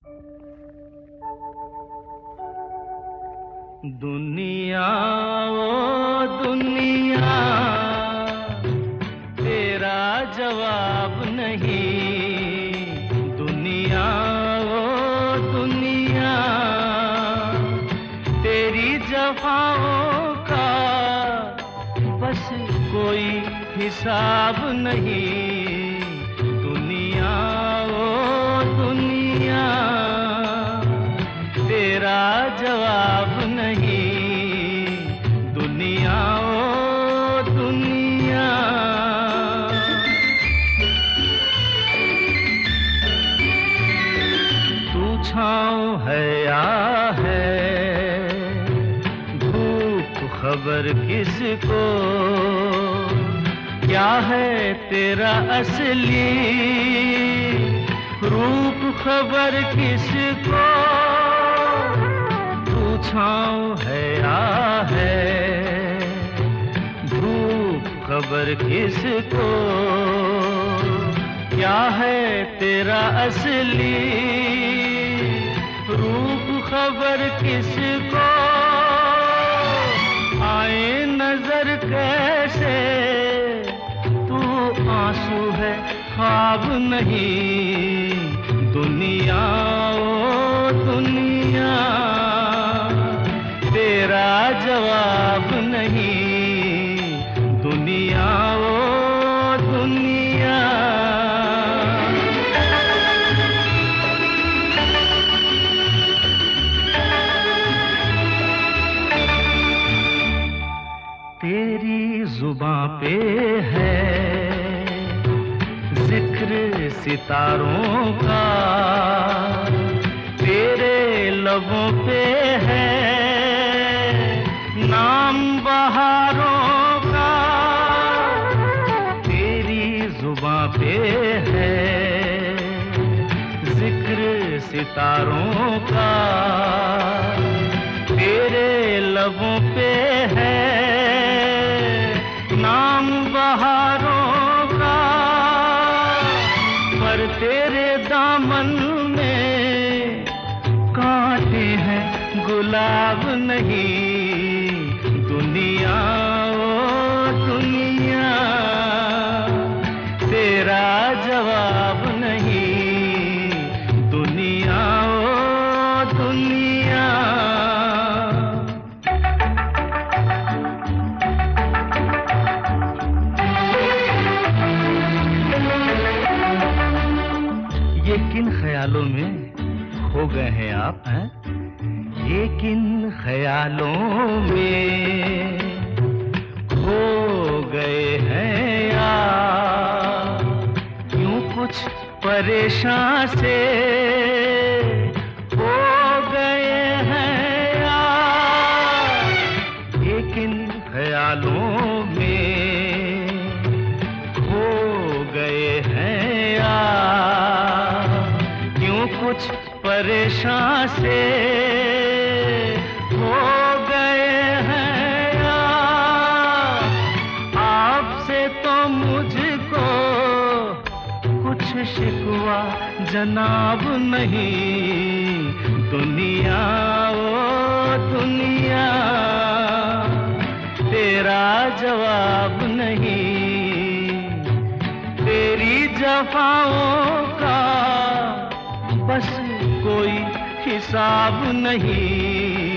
दुनिया ओ दुनिया, तेरा जवाब नहीं। दुनिया ओ दुनिया, तेरी जफाओं का बस कोई हिसाब नहीं। दुनिया ओ दुनिया, तेरा जवाब नहीं। दुनिया ओ दुनिया। तू छाँव है या है, धूप खबर किसको, क्या है तेरा असली रूप खबर किसको। छाँव है या है, धूप खबर किसको, क्या है तेरा असली रूप खबर किसको। आए नजर कैसे तू आंसू है ख्वाब नहीं। दुनिया ओ दुनिया, तेरा जवाब नहीं। दुनिया ओ दुनिया। तेरी जुबां पे है जिक्र सितारों का, तेरे लबों पे है नाम बहारों का। तेरी जुबां पे है जिक्र सितारों का, तेरे लबों पे है नाम बहारों का। पर तेरे दामन में कांटे हैं गुलाब नहीं। दुनिया ओ दुनिया, तेरा जवाब नहीं। दुनिया ओ दुनिया। ये किन ख्यालों में खो गए हैं आप हैं? ये किन ख्यालों में खो गए हैं यार? यूं कुछ परेशान से हो गए हैं यार। ये किन ख्यालों में खो गए हैं यार? यूं कुछ परेशान से हो गए हैं यार। आपसे तो मुझको कुछ शिकवा जनाब नहीं। दुनिया ओ दुनिया, तेरा जवाब नहीं। तेरी जफाओं का बस कोई हिसाब नहीं।